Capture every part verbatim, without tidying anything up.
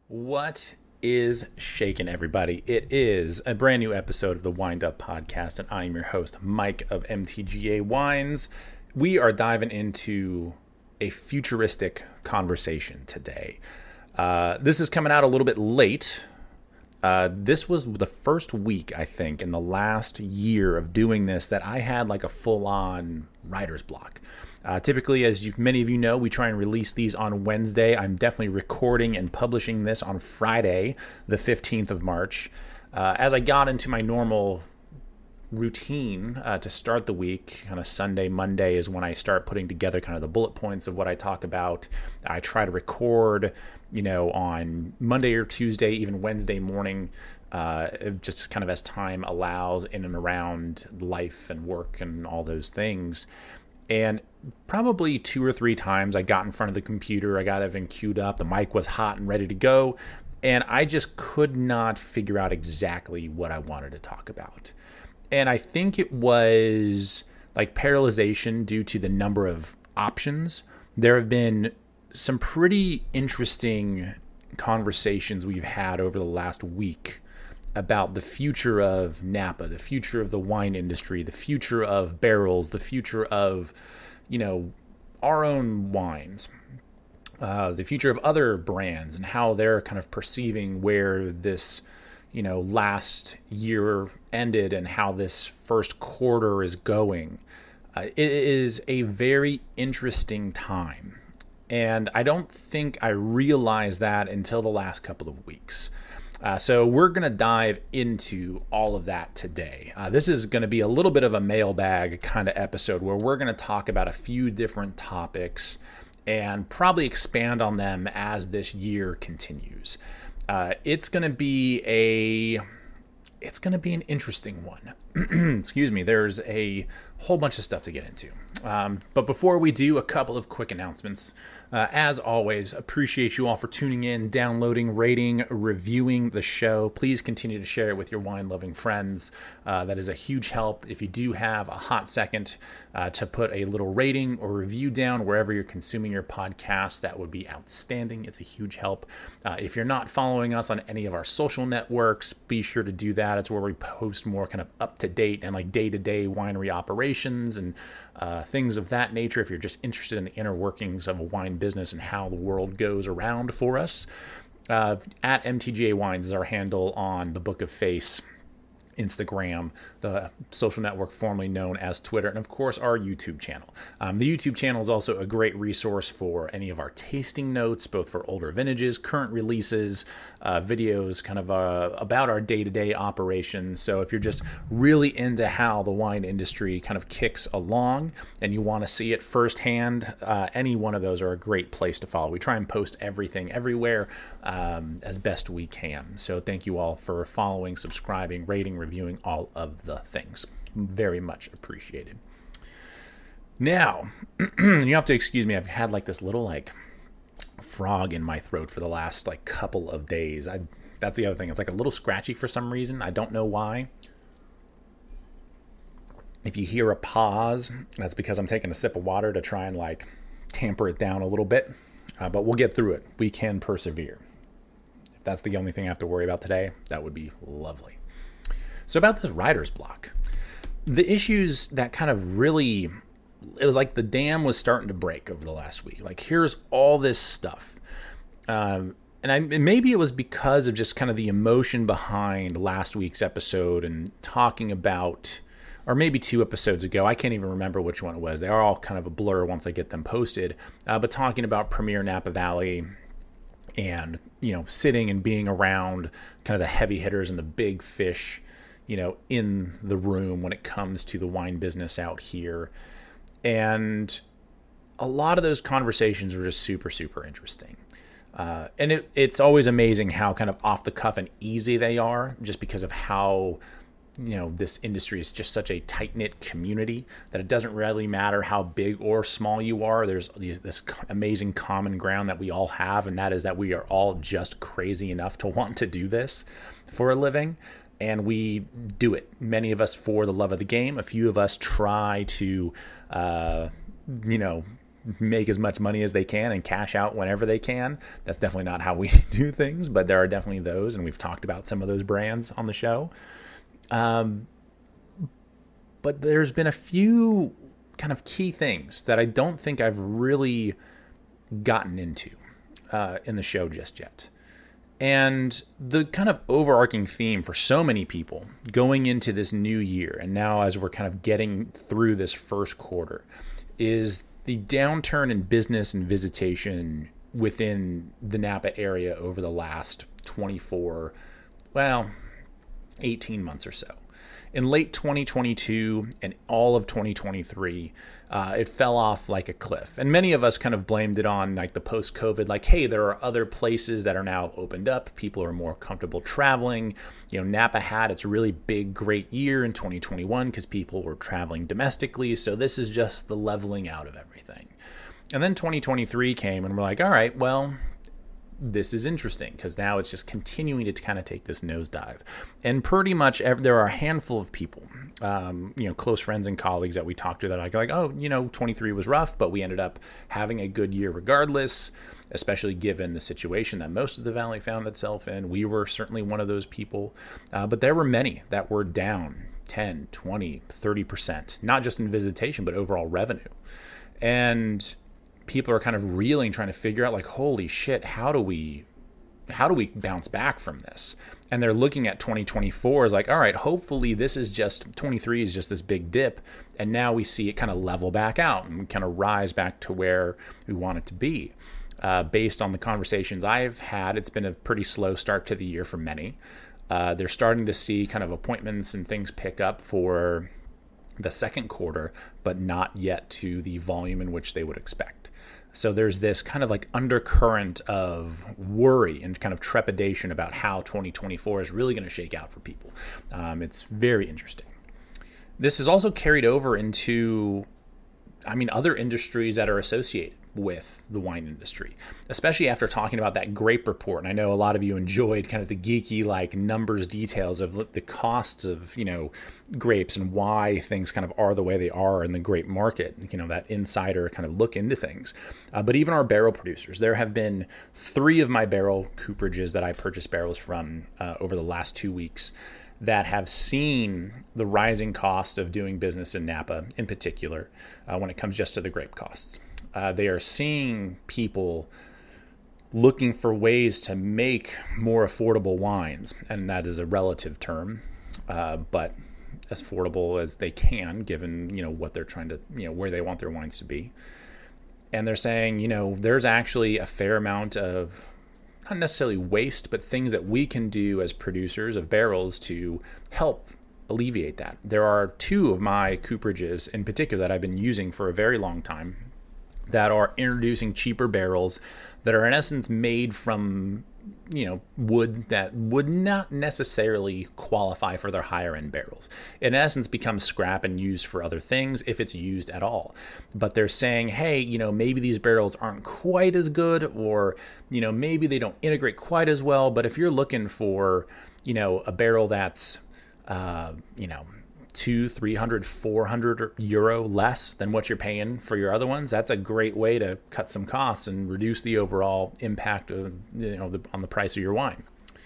What is shaking, everybody? It is a brand new episode of the Wind Up Podcast, and I'm your host, Mike of M T G A Wines. We are diving into a futuristic conversation today. Uh, this is coming out a little bit late. Uh, this was the first week, I think, in the last year of doing this that I had like a full-on writer's block. Uh, typically, as you, many of you know, we try and release these on Wednesday. I'm definitely recording and publishing this on Friday, the fifteenth of March. Uh, as I got into my normal routine uh, to start the week, kind of Sunday, Monday is when I start putting together kind of the bullet points of what I talk about. I try to record, you know, on Monday or Tuesday, even Wednesday morning, uh, just kind of as time allows in and around life and work and all those things. And probably two or three times I got in front of the computer, I got everything queued up, the mic was hot and ready to go, and I just could not figure out exactly what I wanted to talk about. And I think it was like paralyzation due to the number of options. There have been some pretty interesting conversations we've had over the last week about the future of Napa, the future of the wine industry, the future of barrels, the future of, you know, our own wines, uh, the future of other brands and how they're kind of perceiving where this, you know, last year ended and how this first quarter is going. Uh, it is a very interesting time. And I don't think I realized that until the last couple of weeks. Uh, so we're going to dive into all of that today. Uh, this is going to be a little bit of a mailbag kind of episode where we're going to talk about a few different topics and probably expand on them as this year continues. Uh, it's going to be a it's going to be an interesting one. Excuse me. There's a whole bunch of stuff to get into. Um, but before we do, a couple of quick announcements. Uh, as always, appreciate you all for tuning in, downloading, rating, reviewing the show. Please continue to share it with your wine-loving friends. Uh, that is a huge help. If you do have a hot second uh, to put a little rating or review down wherever you're consuming your podcast, that would be outstanding. It's a huge help. Uh, if you're not following us on any of our social networks, be sure to do that. It's where we post more kind of up-to-date and like day-to-day winery operations and uh, things of that nature. If you're just interested in the inner workings of a wine business and how the world goes around for us, uh, at M T G A Wines is our handle on the Book of Face, Instagram, the social network formerly known as Twitter, and of course our YouTube channel. Um, the YouTube channel is also a great resource for any of our tasting notes, both for older vintages, current releases, uh, videos kind of uh, about our day-to-day operations. So if you're just really into how the wine industry kind of kicks along and you want to see it firsthand, uh, any one of those are a great place to follow. We try and post everything everywhere um, as best we can. So thank you all for following, subscribing, rating, reviewing, all of the things. Very much appreciated. Now, you have to excuse me. I've had like this little like frog in my throat for the last like couple of days. I that's the other thing. It's like a little scratchy for some reason. I don't know why. If you hear a pause, that's because I'm taking a sip of water to try and like tamper it down a little bit. Uh, but we'll get through it. We can persevere. If that's the only thing I have to worry about today, that would be lovely. So about this writer's block, the issues that kind of really, it was like the dam was starting to break over the last week. Like here's all this stuff. Um, and I, maybe it was because of just kind of the emotion behind last week's episode and talking about, or maybe two episodes ago, I can't even remember which one it was. They are all kind of a blur once I get them posted. Uh, but talking about Premier Napa Valley and, you know, sitting and being around kind of the heavy hitters and the big fish, you know, in the room when it comes to the wine business out here. And a lot of those conversations were just super, super interesting. Uh, and it, it's always amazing how kind of off the cuff and easy they are, just because of how, you know, this industry is just such a tight-knit community that it doesn't really matter how big or small you are. There's these, this amazing common ground that we all have, and that is that we are all just crazy enough to want to do this for a living. And we do it. Many of us for the love of the game. A few of us try to, uh, you know, make as much money as they can and cash out whenever they can. That's definitely not how we do things, but there are definitely those, and we've talked about some of those brands on the show. Um, but there's been a few kind of key things that I don't think I've really gotten into uh, in the show just yet. And the kind of overarching theme for so many people going into this new year, and now as we're kind of getting through this first quarter, is the downturn in business and visitation within the Napa area over the last twenty-four, well, eighteen months or so. In late twenty twenty-two and all of twenty twenty-three, uh, it fell off like a cliff. And many of us kind of blamed it on like the post-COVID, like, hey, there are other places that are now opened up. People are more comfortable traveling. You know, Napa had its really big, great year in twenty twenty-one because people were traveling domestically. So this is just the leveling out of everything. And then twenty twenty-three came and we're like, all right, well, this is interesting because now it's just continuing to kind of take this nosedive. And pretty much every, there are a handful of people, um, you know, close friends and colleagues that we talked to that are like, like, oh, you know, twenty-three was rough, but we ended up having a good year regardless, especially given the situation that most of the Valley found itself in. We were certainly one of those people, uh, but there were many that were down ten, twenty, thirty percent, not just in visitation, but overall revenue. And people are kind of reeling, trying to figure out like, holy shit, how do we, how do we bounce back from this? And they're looking at twenty twenty-four as like, all right, hopefully this is just, twenty-three is just this big dip. And now we see it kind of level back out and kind of rise back to where we want it to be. Uh, based on the conversations I've had, it's been a pretty slow start to the year for many. Uh, they're starting to see kind of appointments and things pick up for the second quarter, but not yet to the volume in which they would expect. So there's this kind of like undercurrent of worry and kind of trepidation about how twenty twenty-four is really going to shake out for people. Um, it's very interesting. This is also carried over into, I mean, other industries that are associated with the wine industry, especially after talking about that grape report. And I know a lot of you enjoyed kind of the geeky like numbers details of the costs of, you know, grapes and why things kind of are the way they are in the grape market, you know, that insider kind of look into things. Uh, but even our barrel producers, there have been three of my barrel cooperages that I purchased barrels from uh, over the last two weeks that have seen the rising cost of doing business in Napa in particular uh, when it comes just to the grape costs. Uh, they are seeing people looking for ways to make more affordable wines, and that is a relative term, uh, but as affordable as they can, given, you know, what they're trying to, you know, where they want their wines to be. And they're saying, you know, there's actually a fair amount of, not necessarily waste, but things that we can do as producers of barrels to help alleviate that. There are two of my cooperages in particular that I've been using for a very long time that are introducing cheaper barrels that are in essence made from, you know, wood that would not necessarily qualify for their higher end barrels. In essence, becomes scrap and used for other things if it's used at all. But they're saying, hey, you know, maybe these barrels aren't quite as good, or, you know, maybe they don't integrate quite as well. But if you're looking for, you know, a barrel that's, uh, you know, two, three hundred, four hundred euro less than what you're paying for your other ones, that's a great way to cut some costs and reduce the overall impact of, you know, the, on the price of your wine.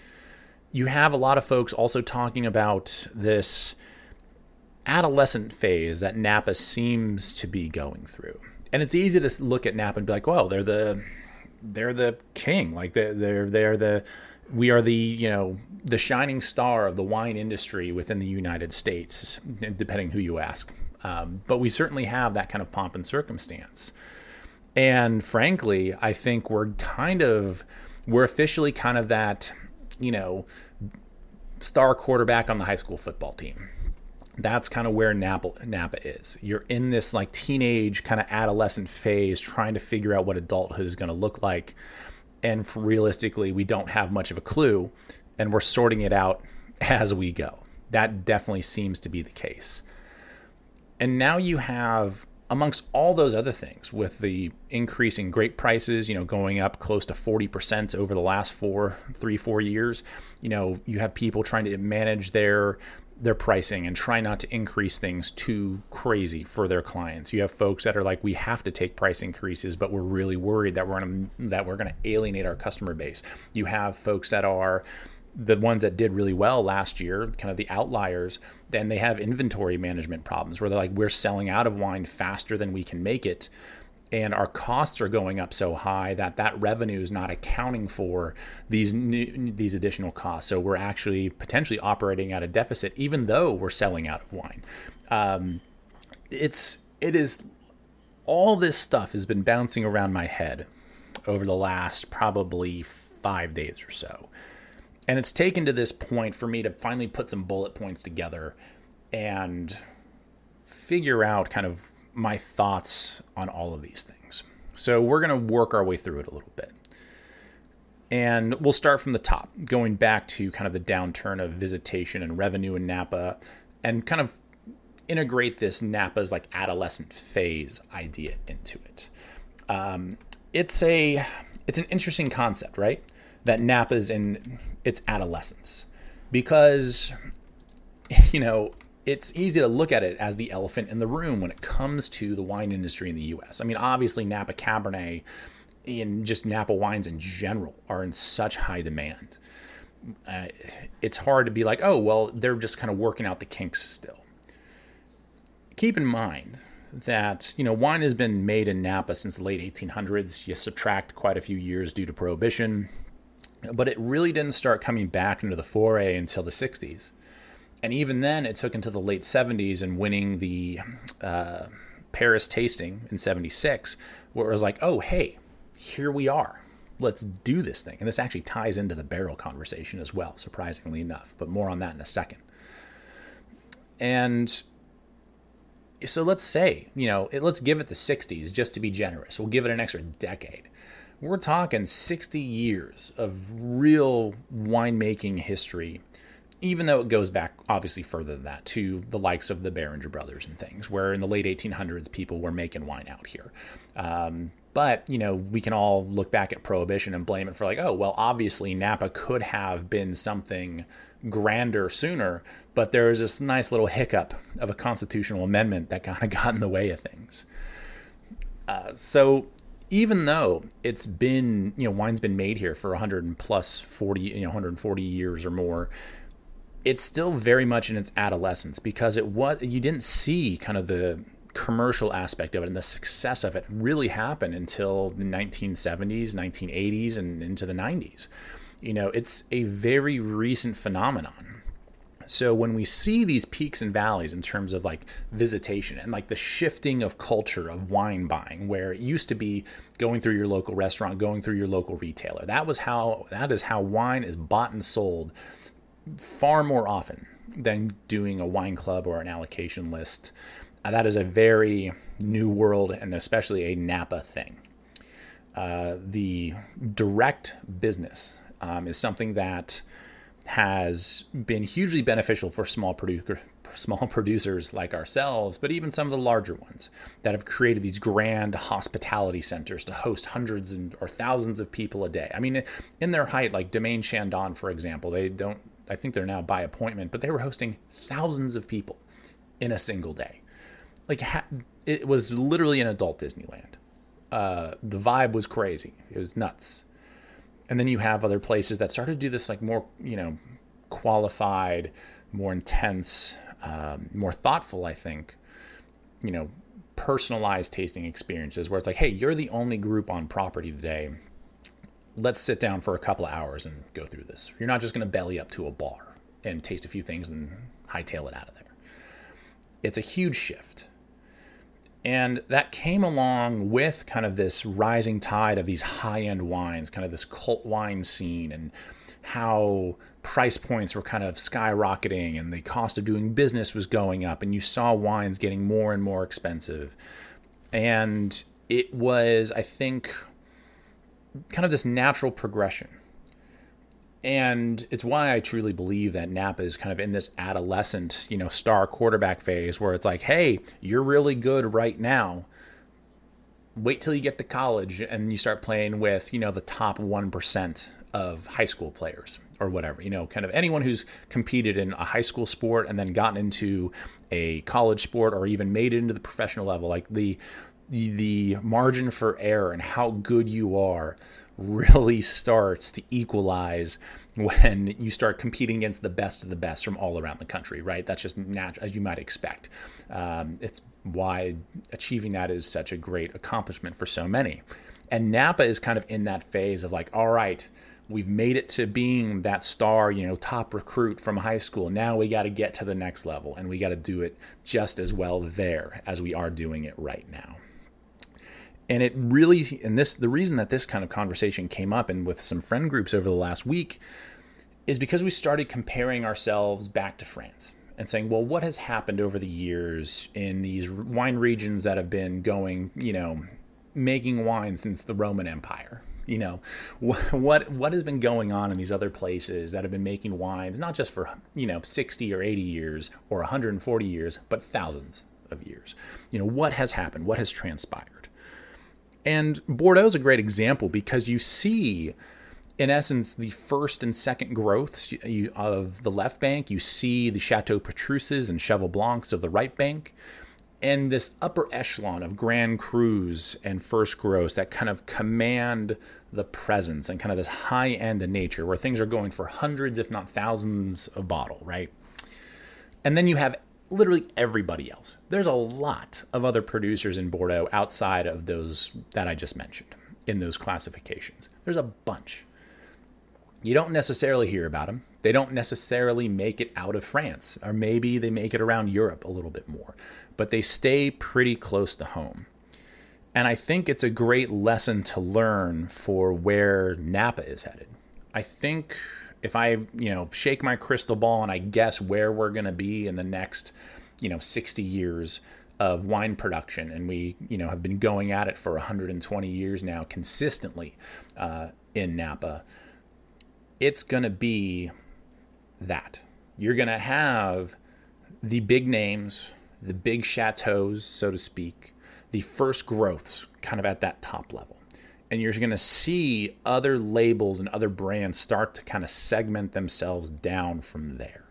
You have a lot of folks also talking about this adolescent phase that Napa seems to be going through. And it's easy to look at Napa and be like, well, they're the they're the king. Like they're they're, they're the we are the, you know, the shining star of the wine industry within the United States, depending who you ask. Um, but we certainly have that kind of pomp and circumstance. And frankly, I think we're kind of, we're officially kind of that, you know, star quarterback on the high school football team. That's kind of where Napa, Napa is. You're in this like teenage kind of adolescent phase trying to figure out what adulthood is going to look like. And realistically, we don't have much of a clue, and we're sorting it out as we go. That definitely seems to be the case. And now you have, amongst all those other things, with the increasing grape prices, you know, going up close to forty percent over the last four, three, four years, you know, you have people trying to manage their their pricing and try not to increase things too crazy for their clients. You have folks that are like, we have to take price increases, but we're really worried that we're gonna that we're gonna alienate our customer base. You have folks that are the ones that did really well last year, kind of the outliers. Then they have inventory management problems where they're like, we're selling out of wine faster than we can make it, and our costs are going up so high that that revenue is not accounting for these new, these additional costs. So we're actually potentially operating at a deficit, even though we're selling out of wine. Um, it's it is all this stuff has been bouncing around my head over the last probably five days or so, and it's taken to this point for me to finally put some bullet points together and figure out kind of my thoughts on all of these things. So we're going to work our way through it a little bit. And we'll start from the top, going back to kind of the downturn of visitation and revenue in Napa, and kind of integrate this Napa's like adolescent phase idea into it. Um, it's a it's an interesting concept, right? That Napa's in its adolescence, because, you know, it's easy to look at it as the elephant in the room when it comes to the wine industry in the U S. I mean, obviously Napa Cabernet and just Napa wines in general are in such high demand. Uh, it's hard to be like, oh, well, they're just kind of working out the kinks still. Keep in mind that, you know, wine has been made in Napa since the late eighteen hundreds. You subtract quite a few years due to Prohibition, but it really didn't start coming back into the foray until the sixties. And even then, it took until the late seventies and winning the uh, Paris tasting in seventy-six, where it was like, oh, hey, here we are. Let's do this thing. And this actually ties into the barrel conversation as well, surprisingly enough. But more on that in a second. And so let's say, you know, it, let's give it the sixties just to be generous. We'll give it an extra decade. We're talking sixty years of real winemaking history, even though it goes back obviously further than that to the likes of the Beringer brothers and things, where in the late eighteen hundreds, people were making wine out here. Um, but, you know, we can all look back at Prohibition and blame it for like, oh, well, obviously Napa could have been something grander sooner, but there was this nice little hiccup of a constitutional amendment that kind of got in the way of things. Uh, so even though it's been, you know, wine's been made here for one hundred plus forty, you know, one hundred forty years or more, it's still very much in its adolescence, because it was, you didn't see kind of the commercial aspect of it and the success of it really happen until the nineteen seventies, nineteen eighties, and into the nineties. You know, it's a very recent phenomenon. So when we see these peaks and valleys in terms of like visitation and like the shifting of culture of wine buying, where it used to be going through your local restaurant, going through your local retailer, that was how, that is how wine is bought and sold far more often than doing a wine club or an allocation list. Uh, that is a very new world, and especially a Napa thing. Uh, the direct business um, is something that has been hugely beneficial for small producer, small producers like ourselves, but even some of the larger ones that have created these grand hospitality centers to host hundreds and, or thousands of people a day. I mean, in their height, like Domaine Chandon, for example, they don't, I think they're now by appointment, but they were hosting thousands of people in a single day. Like, it was literally an adult Disneyland. Uh, the vibe was crazy. It was nuts. And then you have other places that started to do this, like more, you know, qualified, more intense, um, more thoughtful, I think, you know, personalized tasting experiences where it's like, hey, you're the only group on property today. Let's sit down for a couple of hours and go through this. You're not just going to belly up to a bar and taste a few things and hightail it out of there. It's a huge shift. And that came along with kind of this rising tide of these high-end wines, kind of this cult wine scene, and how price points were kind of skyrocketing and the cost of doing business was going up, and you saw wines getting more and more expensive. And it was, I think, kind of this natural progression. And it's why I truly believe that Napa is kind of in this adolescent, you know, star quarterback phase where it's like, hey, you're really good right now, wait till you get to college and you start playing with, you know, the top one percent of high school players or whatever, you know, kind of anyone who's competed in a high school sport and then gotten into a college sport or even made it into the professional level. Like the, the margin for error and how good you are really starts to equalize when you start competing against the best of the best from all around the country, right? That's just natural, as you might expect. Um, it's why achieving that is such a great accomplishment for so many. And Napa is kind of in that phase of like, all right, we've made it to being that star, you know, top recruit from high school. Now we got to get to the next level, and we got to do it just as well there as we are doing it right now. And it really, and this, the reason that this kind of conversation came up and with some friend groups over the last week is because we started comparing ourselves back to France and saying, well, what has happened over the years in these wine regions that have been going, you know, making wine since the Roman Empire? You know, what what has been going on in these other places that have been making wines, not just for, you know, sixty or eighty years or one hundred forty years, but thousands of years? You know, what has happened? What has transpired? And Bordeaux is a great example because you see, in essence, the first and second growths of the left bank. You see the Chateau Petrusses and Cheval Blancs of the right bank. And this upper echelon of Grand Crus and first growths that kind of command the presence and kind of this high end of nature where things are going for hundreds, if not thousands a bottle, right? And then you have literally everybody else. There's a lot of other producers in Bordeaux outside of those that I just mentioned in those classifications. There's a bunch. You don't necessarily hear about them. They don't necessarily make it out of France, or maybe they make it around Europe a little bit more, but they stay pretty close to home. And I think it's a great lesson to learn for where Napa is headed. I think if I, you know, shake my crystal ball and I guess where we're going to be in the next, you know, sixty years of wine production, and we, you know, have been going at it for one hundred twenty years now consistently uh, in Napa, it's going to be that. You're going to have the big names, the big chateaus, so to speak, the first growths kind of at that top level. And you're going to see other labels and other brands start to kind of segment themselves down from there.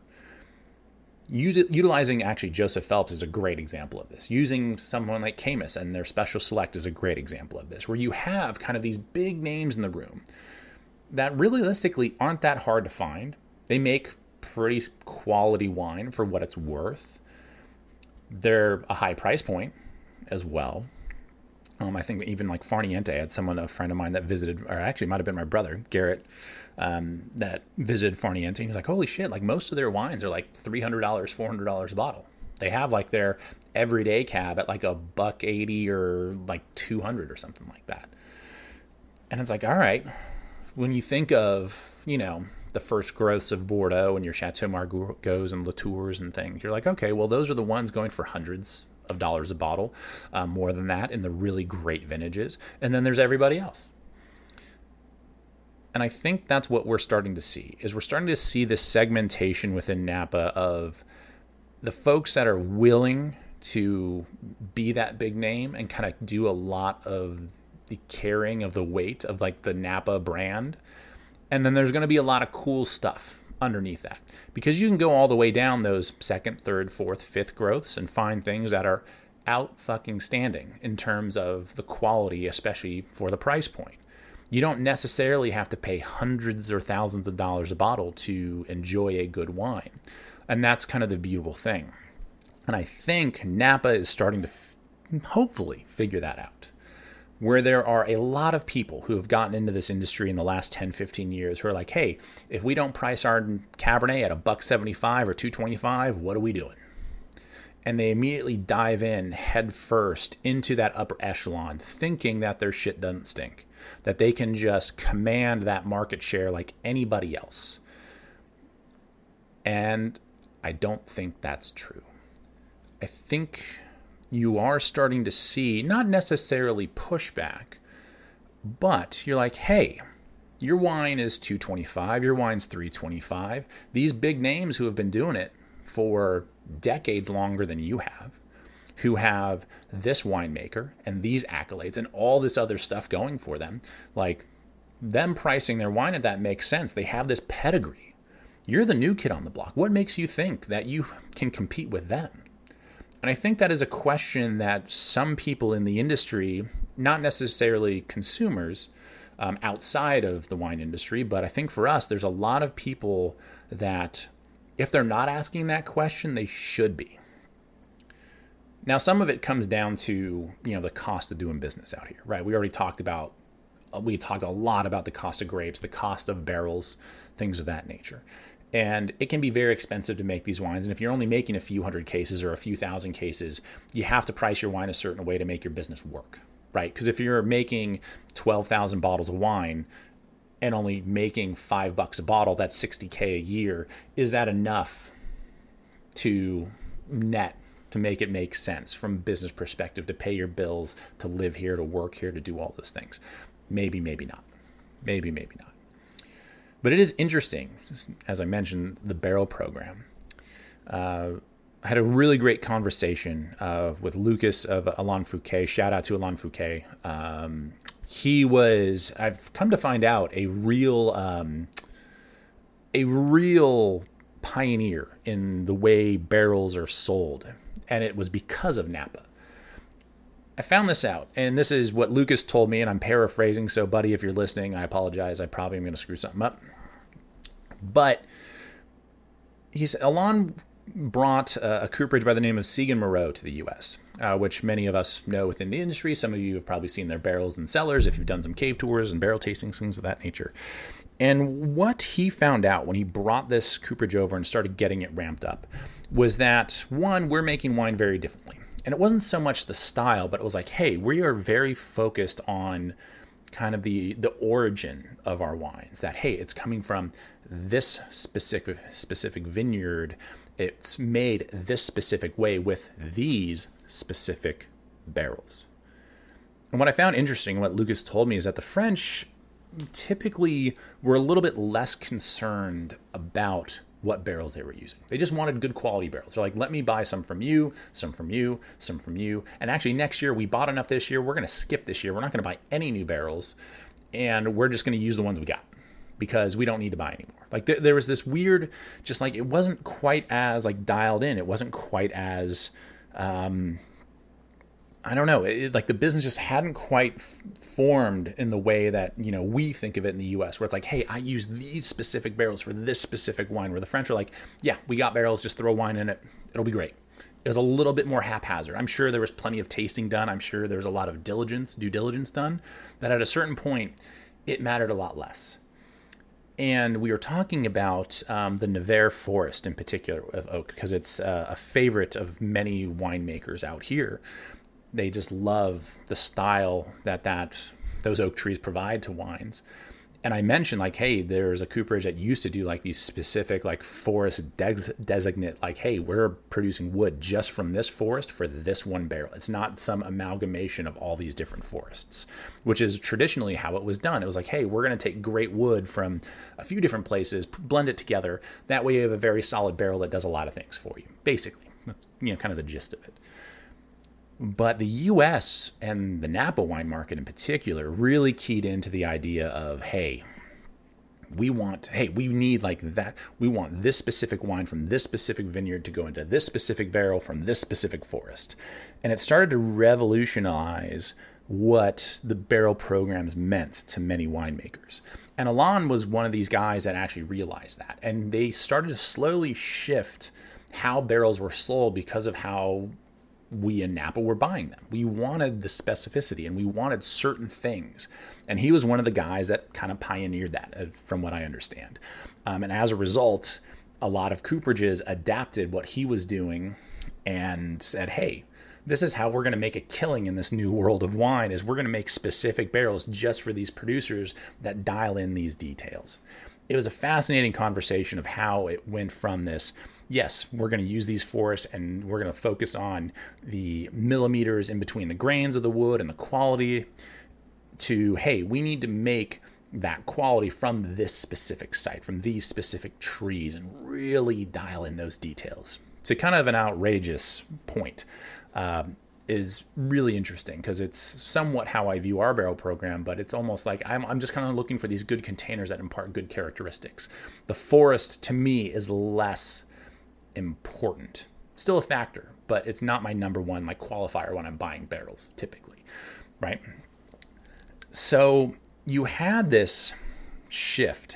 Utilizing actually Joseph Phelps is a great example of this. Using someone like Caymus and their Special Select is a great example of this, where you have kind of these big names in the room that realistically aren't that hard to find. They make pretty quality wine for what it's worth. They're a high price point as well. Um, I think even like Farniente, I had someone, a friend of mine that visited, or actually might have been my brother, Garrett, um, that visited Farniente. And he was like, holy shit, like most of their wines are like three hundred dollars, four hundred dollars a bottle. They have like their everyday cab at like a buck eighty or like two hundred or something like that. And it's like, all right, when you think of, you know, the first growths of Bordeaux and your Chateau Margaux and Latours and things, you're like, okay, well, those are the ones going for hundreds of dollars a bottle, um, more than that in the really great vintages. And then there's everybody else. And I think that's what we're starting to see, is we're starting to see this segmentation within Napa of the folks that are willing to be that big name and kind of do a lot of the carrying of the weight of like the Napa brand. And then there's going to be a lot of cool stuff underneath that, because you can go all the way down those second, third, fourth, fifth growths and find things that are out fucking standing in terms of the quality, especially for the price point. You don't necessarily have to pay hundreds or thousands of dollars a bottle to enjoy a good wine. And that's kind of the beautiful thing. And I think Napa is starting to f- hopefully figure that out, where there are a lot of people who have gotten into this industry in the last ten, fifteen years who are like, hey, if we don't price our Cabernet at a buck seventy-five or two twenty-five, what are we doing? And they immediately dive in head first into that upper echelon, thinking that their shit doesn't stink, that they can just command that market share like anybody else. And I don't think that's true. I think you are starting to see not necessarily pushback, but you're like, hey, your wine is two twenty-five, your wine's three twenty-five. These big names who have been doing it for decades longer than you have, who have this winemaker and these accolades and all this other stuff going for them. Like, them pricing their wine at that makes sense. They have this pedigree. You're the new kid on the block. What makes you think that you can compete with them? And I think that is a question that some people in the industry, not necessarily consumers um, outside of the wine industry, but I think for us, there's a lot of people that if they're not asking that question, they should be. Now, some of it comes down to, you know, the cost of doing business out here, right? We already talked about, we talked a lot about the cost of grapes, the cost of barrels, things of that nature. And it can be very expensive to make these wines. And if you're only making a few hundred cases or a few thousand cases, you have to price your wine a certain way to make your business work, right? Because if you're making twelve thousand bottles of wine and only making five bucks a bottle, that's sixty K a year. Is that enough to net, to make it make sense from a business perspective, to pay your bills, to live here, to work here, to do all those things? Maybe, maybe not. Maybe, maybe not. But it is interesting, as I mentioned, the barrel program. Uh, I had a really great conversation uh, with Lucas of Alain Fouquet. Shout out to Alain Fouquet. Um, he was, I've come to find out, a real, um, a real pioneer in the way barrels are sold. And it was because of Napa. I found this out, and this is what Lucas told me, and I'm paraphrasing, so buddy, if you're listening, I apologize. I probably am going to screw something up. But he's Alain brought a, a cooperage by the name of Segan Moreau to the U S, uh, which many of us know within the industry. Some of you have probably seen their barrels and cellars if you've done some cave tours and barrel tastings, things of that nature. And what he found out when he brought this cooperage over and started getting it ramped up was that, one, we're making wine very differently. And it wasn't so much the style, but it was like, hey, we are very focused on kind of the the origin of our wines. That, hey, it's coming from this specific specific vineyard. It's made this specific way with these specific barrels. And what I found interesting, what Lucas told me, is that the French typically were a little bit less concerned about what barrels they were using. They just wanted good quality barrels. They're like, let me buy some from you, some from you, some from you. And actually next year, we bought enough this year, we're going to skip this year. We're not going to buy any new barrels. And we're just going to use the ones we got because we don't need to buy anymore. Like there, there was this weird, just like, it wasn't quite as like dialed in. It wasn't quite as, um, I don't know, it, like the business just hadn't quite f- formed in the way that, you know, we think of it in the U S, where it's like, hey, I use these specific barrels for this specific wine, where the French are like, yeah, we got barrels, just throw wine in it. It'll be great. It was a little bit more haphazard. I'm sure there was plenty of tasting done. I'm sure there was a lot of diligence, due diligence done, that at a certain point, it mattered a lot less. And we were talking about um, the Nevers forest in particular of oak, because it's uh, a favorite of many winemakers out here. They just love the style that, that those oak trees provide to wines. And I mentioned, like, hey, there's a cooperage that used to do like these specific like forest des- designate, like, hey, we're producing wood just from this forest for this one barrel. It's not some amalgamation of all these different forests, which is traditionally how it was done. It was like, hey, we're going to take great wood from a few different places, blend it together. That way you have a very solid barrel that does a lot of things for you. Basically, that's, you know, kind of the gist of it. But the U S and the Napa wine market in particular really keyed into the idea of, hey, we want, hey, we need like that. We want this specific wine from this specific vineyard to go into this specific barrel from this specific forest. And it started to revolutionize what the barrel programs meant to many winemakers. And Alain was one of these guys that actually realized that. And they started to slowly shift how barrels were sold because of how we in Napa were buying them. We wanted the specificity and we wanted certain things. And he was one of the guys that kind of pioneered that, from what I understand. Um, and as a result, a lot of cooperages adapted what he was doing and said, hey, this is how we're going to make a killing in this new world of wine, is we're going to make specific barrels just for these producers that dial in these details. It was a fascinating conversation of how it went from this, yes, we're going to use these forests and we're going to focus on the millimeters in between the grains of the wood and the quality, to, hey, we need to make that quality from this specific site, from these specific trees, and really dial in those details. It's a kind of an outrageous point. um, is really interesting because it's somewhat how I view our barrel program, but it's almost like I'm, I'm just kind of looking for these good containers that impart good characteristics. The forest to me is less important, still a factor, but it's not my number one like qualifier when I'm buying barrels typically, right? So you had this shift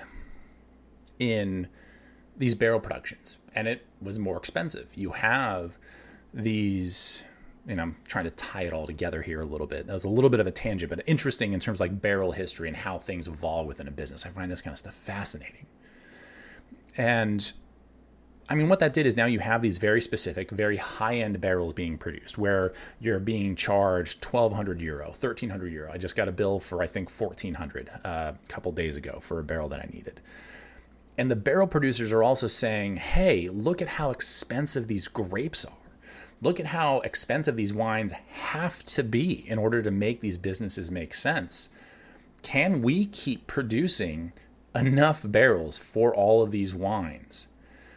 in these barrel productions and it was more expensive. You have these, and I'm trying to tie it all together here a little bit. That was a little bit of a tangent, but interesting in terms of like barrel history and how things evolve within a business. I find this kind of stuff fascinating. And I mean, what that did is now you have these very specific, very high-end barrels being produced where you're being charged twelve hundred euro, thirteen hundred euro. I just got a bill for, I think, fourteen hundred uh, a couple days ago for a barrel that I needed. And the barrel producers are also saying, hey, look at how expensive these grapes are. Look at how expensive these wines have to be in order to make these businesses make sense. Can we keep producing enough barrels for all of these wines?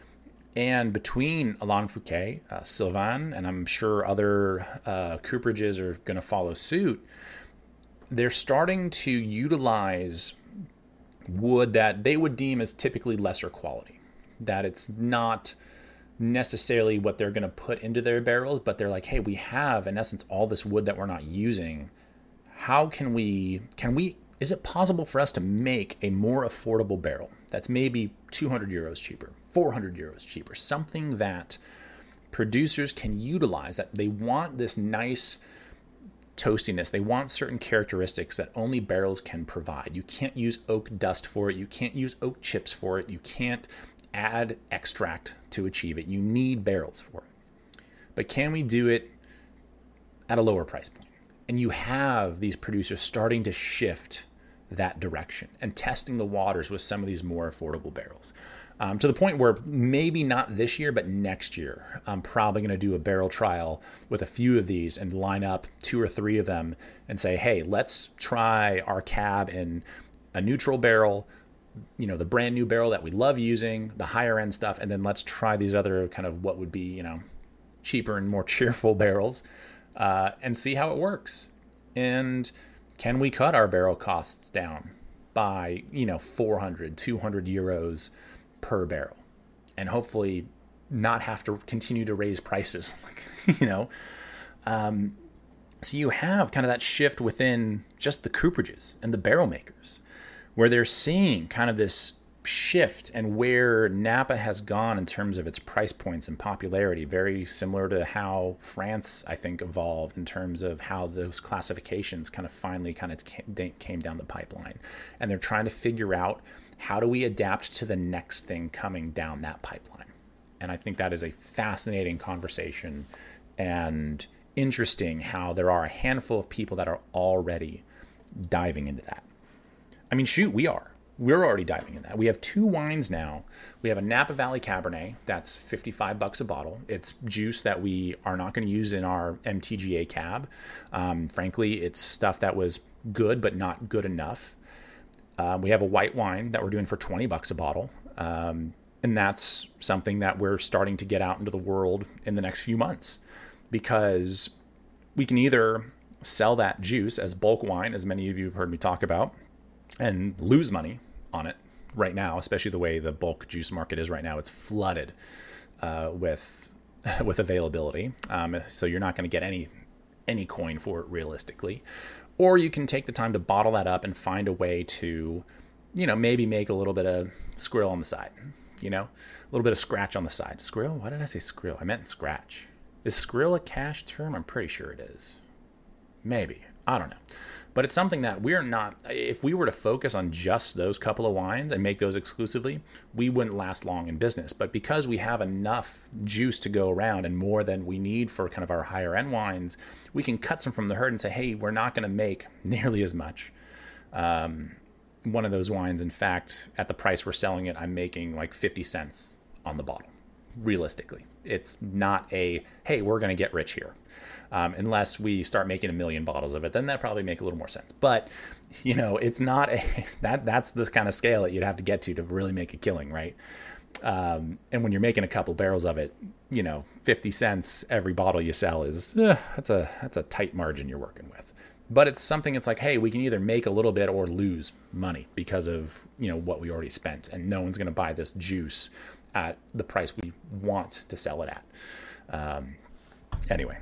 And between Alain Fouquet, uh, Sylvain, and I'm sure other uh, cooperages are going to follow suit, they're starting to utilize wood that they would deem as typically lesser quality, that it's not necessarily what they're going to put into their barrels, but they're like, hey, we have in essence all this wood that we're not using. How can we, can we, is it possible for us to make a more affordable barrel that's maybe two hundred euros cheaper, four hundred euros cheaper, something that producers can utilize, that they want this nice toastiness. They want certain characteristics that only barrels can provide. You can't use oak dust for it. You can't use oak chips for it. You can't add extract to achieve it. You need barrels for it. But can we do it at a lower price point? And you have these producers starting to shift that direction and testing the waters with some of these more affordable barrels. Um, to the point where maybe not this year, but next year, I'm probably going to do a barrel trial with a few of these and line up two or three of them and say, hey, let's try our cab in a neutral barrel, you know, the brand new barrel that we love using, the higher end stuff, and then let's try these other kind of what would be, you know, cheaper and more cheerful barrels uh, and see how it works. And can we cut our barrel costs down by, you know, four hundred, two hundred euros per barrel, and hopefully not have to continue to raise prices, like, you know. Um, so you have kind of that shift within just the cooperages and the barrel makers, where they're seeing kind of this shift and where Napa has gone in terms of its price points and popularity, very similar to how France, I think, evolved in terms of how those classifications kind of finally kind of came down the pipeline. And they're trying to figure out, how do we adapt to the next thing coming down that pipeline? And I think that is a fascinating conversation and interesting how there are a handful of people that are already diving into that. I mean, shoot, we are. We're already diving in that. We have two wines now. We have a Napa Valley Cabernet that's fifty-five bucks a bottle. It's juice that we are not going to use in our M T G A cab. Um, frankly, it's stuff that was good but not good enough. Uh, we have a white wine that we're doing for twenty bucks a bottle. Um, and that's something that we're starting to get out into the world in the next few months, because we can either sell that juice as bulk wine, as many of you have heard me talk about, and lose money on it right now, especially the way the bulk juice market is right now. It's flooded uh, with with availability. Um, so you're not going to get any any coin for it realistically. Or you can take the time to bottle that up and find a way to, you know, maybe make a little bit of squirrel on the side, you know, a little bit of scratch on the side. Squirrel? Why did I say squirrel? I meant scratch. Is squirrel a cash term? I'm pretty sure it is. Maybe. I don't know. But it's something that we're not, if we were to focus on just those couple of wines and make those exclusively, we wouldn't last long in business. But because we have enough juice to go around and more than we need for kind of our higher end wines, we can cut some from the herd and say, hey, we're not going to make nearly as much. Um, one of those wines, in fact, at the price we're selling it, I'm making like fifty cents on the bottle. Realistically, it's not a, hey, we're going to get rich here. Um, unless we start making a million bottles of it, then that probably make a little more sense. But, you know, it's not a, that that's the kind of scale that you'd have to get to to really make a killing, right? Um, and when you're making a couple barrels of it, you know, fifty cents every bottle you sell is, eh, that's a, that's a tight margin you're working with. But it's something it's like, hey, we can either make a little bit or lose money because of, you know, what we already spent. And no one's going to buy this juice at the price we want to sell it at. Um, anyway,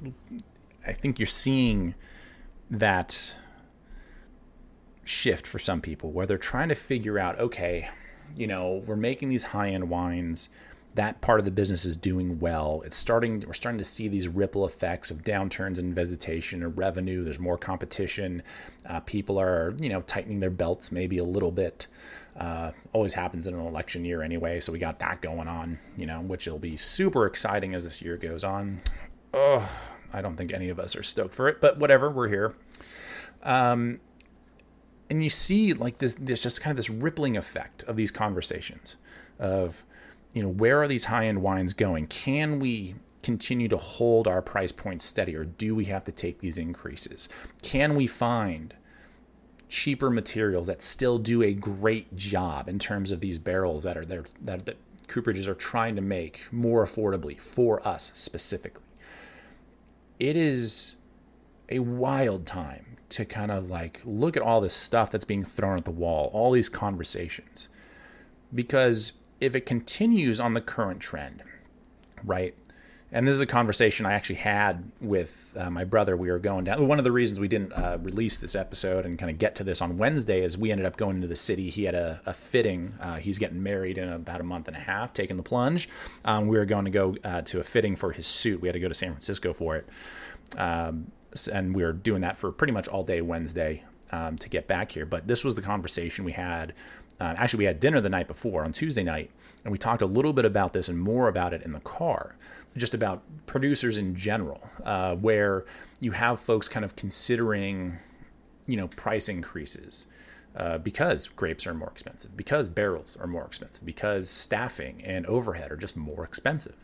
I think you're seeing that shift for some people where they're trying to figure out, okay, you know, we're making these high-end wines. That part of the business is doing well. It's starting, we're starting to see these ripple effects of downturns in visitation or revenue. There's more competition. Uh, people are, you know, tightening their belts maybe a little bit. Uh, always happens in an election year anyway. So we got that going on, you know, which will be super exciting as this year goes on. Oh, I don't think any of us are stoked for it, but whatever, we're here. Um, and you see like this, there's just kind of this rippling effect of these conversations of, you know, where are these high-end wines going? Can we continue to hold our price points steady, or do we have to take these increases? Can we find cheaper materials that still do a great job in terms of these barrels that are there, that, that cooperages are trying to make more affordably for us specifically? It is a wild time to kind of like look at all this stuff that's being thrown at the wall, all these conversations, because if it continues on the current trend, right? And this is a conversation I actually had with uh, my brother. We were going down. One of the reasons we didn't uh, release this episode and kind of get to this on Wednesday is we ended up going into the city. He had a, a fitting. Uh, he's getting married in about a month and a half, taking the plunge. Um, we were going to go uh, to a fitting for his suit. We had to go to San Francisco for it. Um, and we were doing that for pretty much all day Wednesday um, to get back here. But this was the conversation we had. Uh, actually, we had dinner the night before on Tuesday night, and we talked a little bit about this and more about it in the car, just about producers in general, uh, where you have folks kind of considering, you know, price increases uh, because grapes are more expensive, because barrels are more expensive, because staffing and overhead are just more expensive.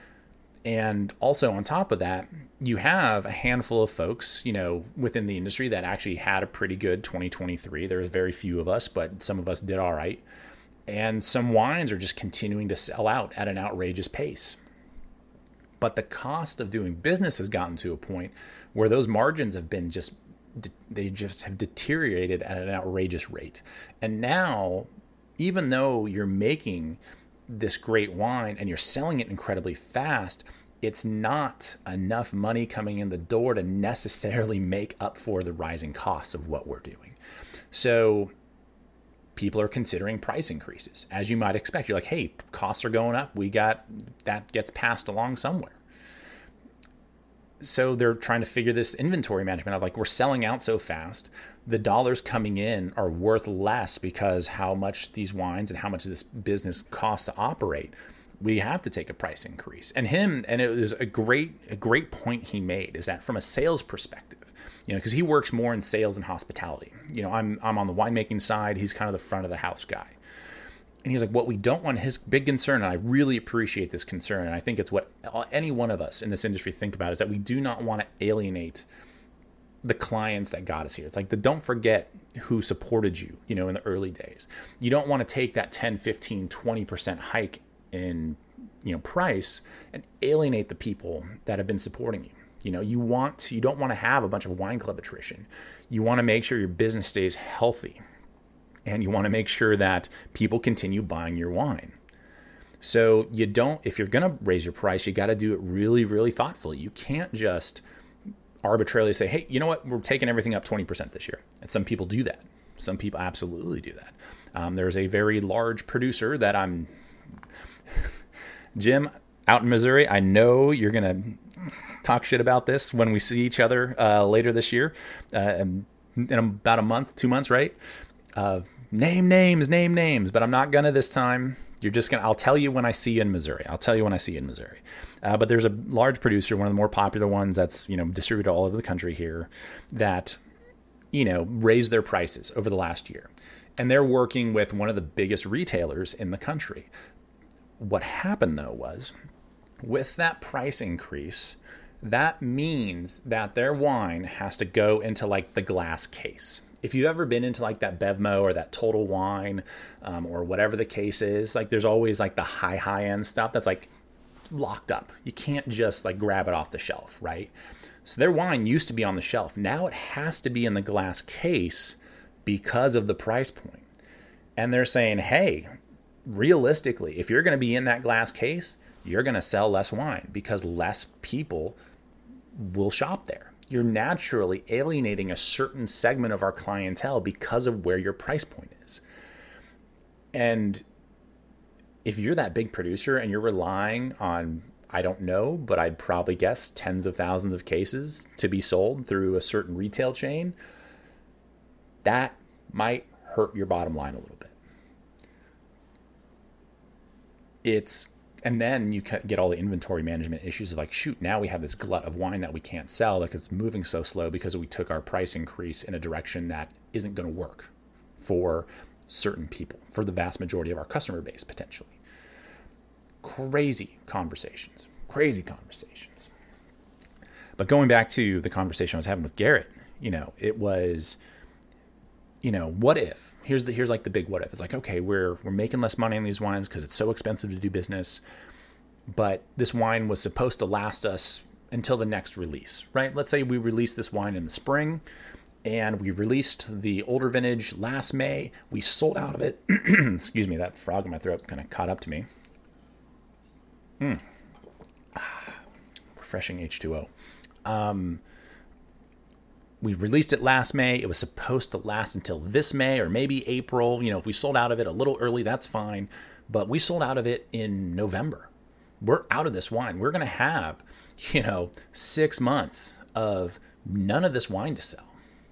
And also on top of that, you have a handful of folks, you know, within the industry that actually had a pretty good twenty twenty-three. There's very few of us, but some of us did all right. And some wines are just continuing to sell out at an outrageous pace. But the cost of doing business has gotten to a point where those margins have been just, they just have deteriorated at an outrageous rate. And now, even though you're making this great wine and you're selling it incredibly fast, it's not enough money coming in the door to necessarily make up for the rising costs of what we're doing. So people are considering price increases, as you might expect. You're like, hey, costs are going up. We got, that gets passed along somewhere. So they're trying to figure this inventory management out. Like, we're selling out so fast. The dollars coming in are worth less because how much these wines and how much this business costs to operate. We have to take a price increase. And him, and it was a great, a great point he made, is that from a sales perspective, you know, because he works more in sales and hospitality. You know, I'm I'm on the winemaking side. He's kind of the front of the house guy. And he's like, what we don't want, his big concern, and I really appreciate this concern, and I think it's what any one of us in this industry think about, is that we do not want to alienate the clients that got us here. It's like, the, don't forget who supported you, you know, in the early days. You don't want to take that ten, fifteen, twenty percent hike in, you know, price and alienate the people that have been supporting you. You know, you want to, you don't want to have a bunch of wine club attrition. You want to make sure your business stays healthy, and you want to make sure that people continue buying your wine. So you don't, if you're going to raise your price, you got to do it really, really thoughtfully. You can't just arbitrarily say, hey, you know what, we're taking everything up twenty percent this year. And some people do that. Some people absolutely do that. Um, there's a very large producer that I'm, Jim, out in Missouri. I know you're going to talk shit about this when we see each other uh, later this year, uh, in about a month, two months, right? Uh, name names, name names, but I'm not going to this time. You're just going to, I'll tell you when I see you in Missouri. I'll tell you when I see you in Missouri. Uh, but there's a large producer, one of the more popular ones that's, you know, distributed all over the country here, that, you know, raised their prices over the last year. And they're working with one of the biggest retailers in the country. What happened, though, was with that price increase, that means that their wine has to go into like the glass case. if you've ever been into like that Bevmo or that Total Wine, um, or whatever the case is, like there's always like the high, high end stuff that's like locked up. You can't just like grab it off the shelf, right? So their wine used to be on the shelf. Now it has to be in the glass case because of the price point. And they're saying, hey, realistically, if you're going to be in that glass case, you're going to sell less wine because less people will shop there. You're naturally alienating a certain segment of our clientele because of where your price point is. And if you're that big producer and you're relying on, I don't know, but I'd probably guess tens of thousands of cases to be sold through a certain retail chain, that might hurt your bottom line a little bit. It's, and then you get all the inventory management issues of like, shoot, now we have this glut of wine that we can't sell because it's moving so slow because we took our price increase in a direction that isn't going to work for certain people, for the vast majority of our customer base, potentially. Crazy conversations, crazy conversations. But going back to the conversation I was having with Garrett, you know, it was, you know, what if, here's the, here's like the big what if. It's like, okay, we're, we're making less money on these wines because it's so expensive to do business, but this wine was supposed to last us until the next release, right? Let's say we released this wine in the spring and we released the older vintage last May. We sold out of it. Excuse me, that frog in my throat kind of caught up to me. Mm. Ah, refreshing H two O. Um, we released it last May. It was supposed to last until this May or maybe April. You know, if we sold out of it a little early, that's fine. But we sold out of it in November. We're out of this wine. We're going to have, you know, six months of none of this wine to sell.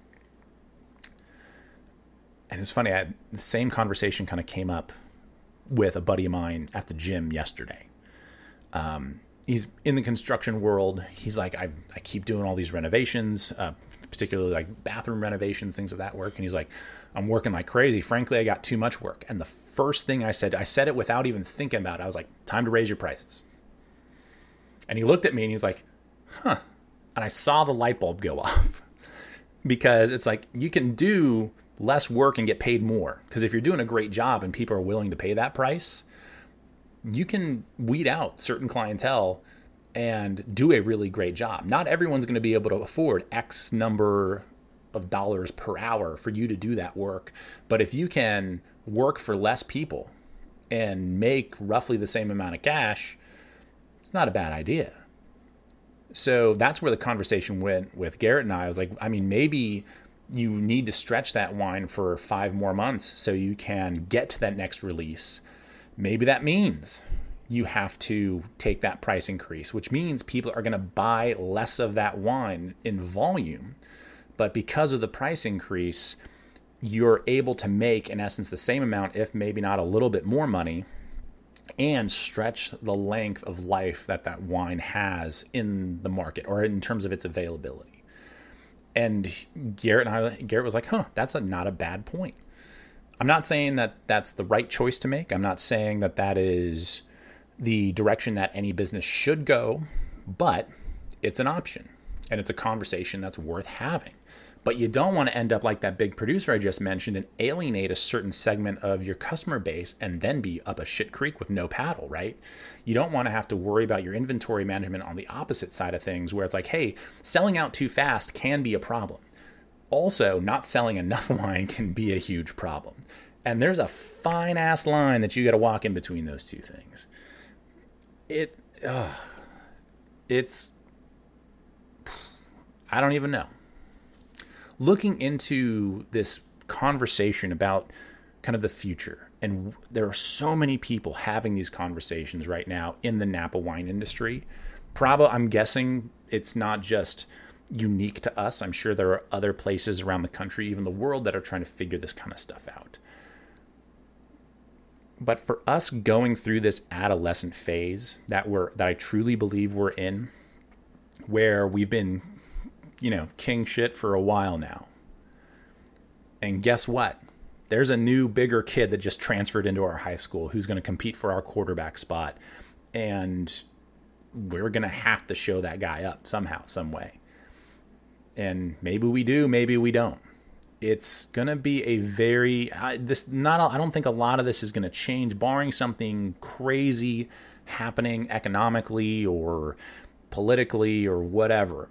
And it's funny, I had the same conversation kind of came up with a buddy of mine at the gym yesterday. Um, he's in the construction world. He's like, I I keep doing all these renovations, uh, particularly like bathroom renovations, things of that work. And he's like, I'm working like crazy. Frankly, I got too much work. And the first thing I said, I said it without even thinking about it. I was like, time to raise your prices. And he looked at me and he's like, huh. And I saw the light bulb go off because it's like, you can do less work and get paid more. Because if you're doing a great job and people are willing to pay that price, you can weed out certain clientele and do a really great job. Not everyone's going to be able to afford X number of dollars per hour for you to do that work. But if you can work for less people and make roughly the same amount of cash, it's not a bad idea. So that's where the conversation went with Garrett and I. I was like, I mean, maybe you need to stretch that wine for five more months so you can get to that next release. Maybe that means you have to take that price increase, which means people are going to buy less of that wine in volume. But because of the price increase, you're able to make, in essence, the same amount, if maybe not a little bit more money, and stretch the length of life that that wine has in the market or in terms of its availability. And Garrett and I, Garrett was like, huh, that's a, not a bad point. I'm not saying that that's the right choice to make. I'm not saying that that is the direction that any business should go, but it's an option and it's a conversation that's worth having. But you don't want to end up like that big producer I just mentioned and alienate a certain segment of your customer base and then be up a shit creek with no paddle, right? You don't want to have to worry about your inventory management on the opposite side of things where it's like, hey, selling out too fast can be a problem. Also, not selling enough wine can be a huge problem. And there's a fine ass line that you got to walk in between those two things. It, uh, it's, I don't even know. Looking into this conversation about kind of the future, and there are so many people having these conversations right now in the Napa wine industry. Probably, I'm guessing it's not just unique to us. I'm sure there are other places around the country, even the world, that are trying to figure this kind of stuff out. But for us going through this adolescent phase that we're that I truly believe we're in, where we've been, you know, king shit for a while now. And guess what? There's a new, bigger kid that just transferred into our high school who's going to compete for our quarterback spot. And we're going to have to show that guy up somehow, some way. And maybe we do, maybe we don't. It's going to be a very, I, this not, I don't think a lot of this is going to change, barring something crazy happening economically or politically or whatever.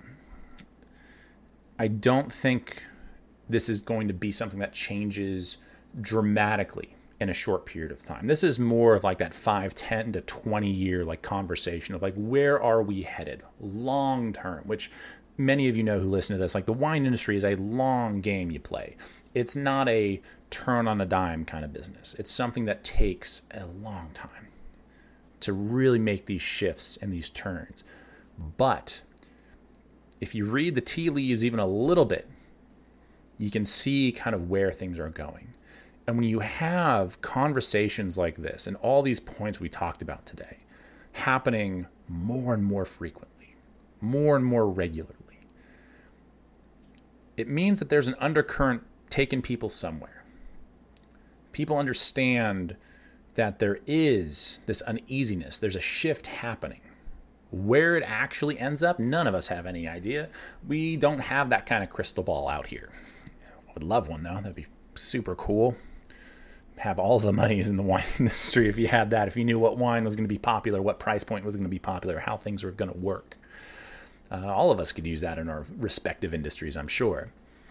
I don't think this is going to be something that changes dramatically in a short period of time. This is more of like that five, ten to twenty year like conversation of like, where are we headed long term, which many of you know who listen to this, like the wine industry is a long game you play. It's not a turn on a dime kind of business. It's something that takes a long time to really make these shifts and these turns. But if you read the tea leaves even a little bit, you can see kind of where things are going. And when you have conversations like this and all these points we talked about today happening more and more frequently, more and more regularly, it means that there's an undercurrent taking people somewhere. People understand that there is this uneasiness, there's a shift happening. Where it actually ends up, none of us have any idea. We don't have that kind of crystal ball out here. I would love one though, that'd be super cool. Have all the monies in the wine industry if you had that, if you knew what wine was going to be popular, what price point was going to be popular, how things were going to work. Uh, all of us could use that in our respective industries, I'm sure.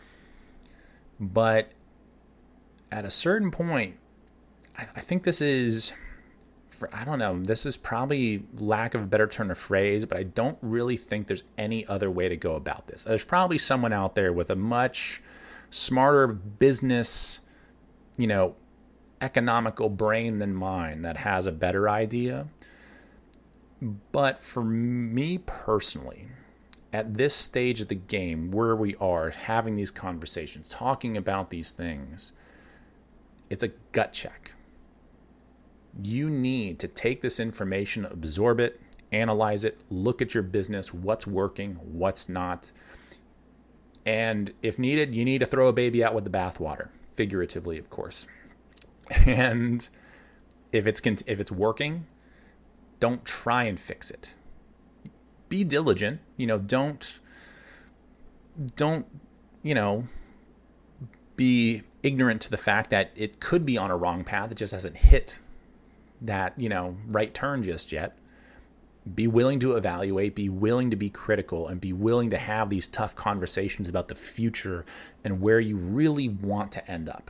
But at a certain point, I, I think this is, for, I don't know, this is probably lack of a better turn of phrase, but I don't really think there's any other way to go about this. There's probably someone out there with a much smarter business, you know, economical brain than mine that has a better idea. But for me personally, at this stage of the game where we are having these conversations, talking about these things, it's a gut check. You need to take this information, absorb it, analyze it, look at your business, what's working, what's not. And if needed, you need to throw a baby out with the bathwater, figuratively, of course. And if it's if it's working, don't try and fix it. Be diligent, you know, don't, don't, you know, be ignorant to the fact that it could be on a wrong path. It just hasn't hit that, you know, right turn just yet. Be willing to evaluate, be willing to be critical, and be willing to have these tough conversations about the future and where you really want to end up.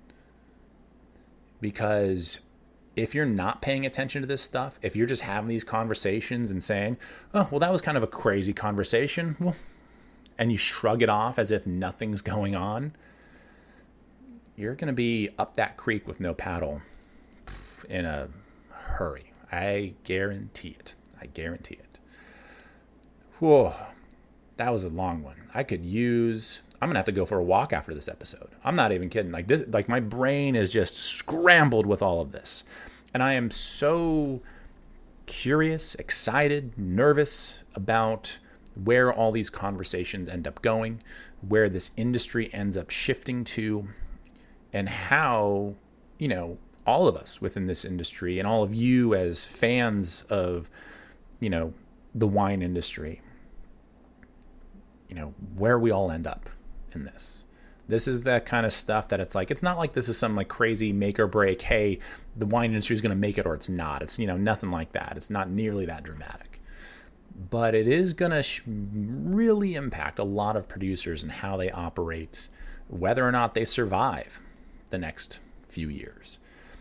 Because if you're not paying attention to this stuff, if you're just having these conversations and saying, oh, well, that was kind of a crazy conversation, well, and you shrug it off as if nothing's going on, you're going to be up that creek with no paddle in a hurry. I guarantee it. I guarantee it. Whoa, that was a long one. I could use... I'm going to have to go for a walk after this episode. I'm not even kidding. Like this, like my brain is just scrambled with all of this. And I am so curious, excited, nervous about where all these conversations end up going, where this industry ends up shifting to, and how, you know, all of us within this industry and all of you as fans of, you know, the wine industry, you know, where we all end up in this. This is that kind of stuff that it's like, it's not like this is some like crazy make or break, hey, the wine industry is going to make it or it's not. It's, you know, nothing like that. It's not nearly that dramatic. But it is going to sh- really impact a lot of producers and how they operate, whether or not they survive the next few years.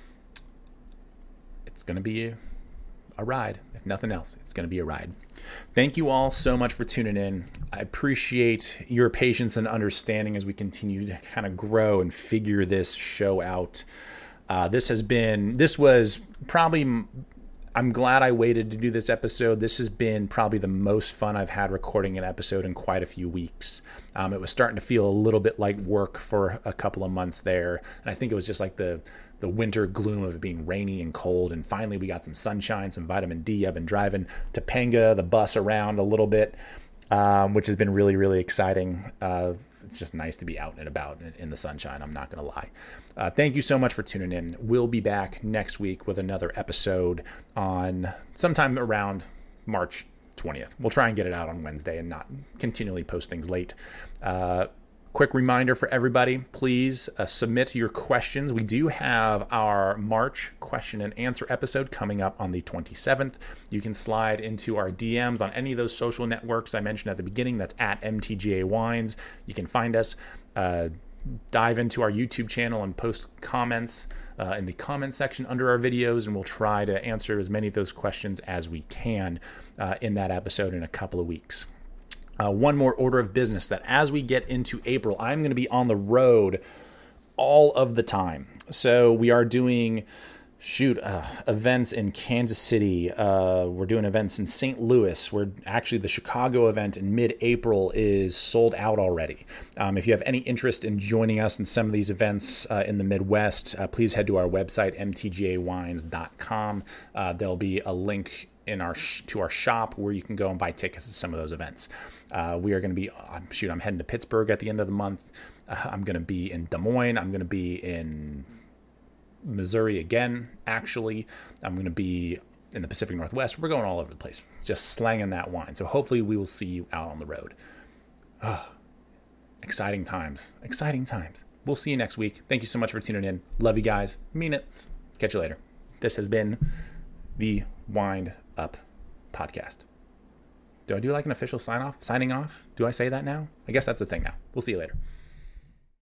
It's going to be a, a ride. If nothing else, it's going to be a ride. Thank you all so much for tuning in. I appreciate your patience and understanding as we continue to kind of grow and figure this show out. Uh, this has been, this was probably, I'm glad I waited to do this episode. This has been probably the most fun I've had recording an episode in quite a few weeks. Um, it was starting to feel a little bit like work for a couple of months there. And I think it was just like the the winter gloom of it being rainy and cold. And finally we got some sunshine, some vitamin D. I've been driving Topanga, the bus around a little bit, um, which has been really, really exciting. Uh, it's just nice to be out and about in, in the sunshine. I'm not going to lie. Uh, thank you so much for tuning in. We'll be back next week with another episode on sometime around March twentieth. We'll try and get it out on Wednesday and not continually post things late. Uh, quick reminder for everybody, please uh, submit your questions. We do have our March question and answer episode coming up on the twenty-seventh. You can slide into our D Ms on any of those social networks I mentioned at the beginning. That's at M T G A Wines. You can find us, uh, dive into our YouTube channel and post comments uh, in the comment section under our videos, and we'll try to answer as many of those questions as we can uh, in that episode in a couple of weeks. Uh, one more order of business, that as we get into April, I'm going to be on the road all of the time. So we are doing, shoot, uh, events in Kansas City. Uh, we're doing events in Saint Louis. We're actually, the Chicago event in mid-April is sold out already. Um, if you have any interest in joining us in some of these events uh, in the Midwest, uh, please head to our website, m t g a wines dot com. Uh, there'll be a link in our sh- to our shop where you can go and buy tickets to some of those events. Uh, we are going to be, uh, shoot, I'm heading to Pittsburgh at the end of the month. Uh, I'm going to be in Des Moines. I'm going to be in Missouri again, actually. I'm going to be in the Pacific Northwest. We're going all over the place, just slanging that wine. So hopefully we will see you out on the road. Oh, exciting times. Exciting times. We'll see you next week. Thank you so much for tuning in. Love you guys. Mean it. Catch you later. This has been the Wind Up Podcast. Do I do like an official sign off, signing off? Do I say that now? I guess that's the thing now. We'll see you later.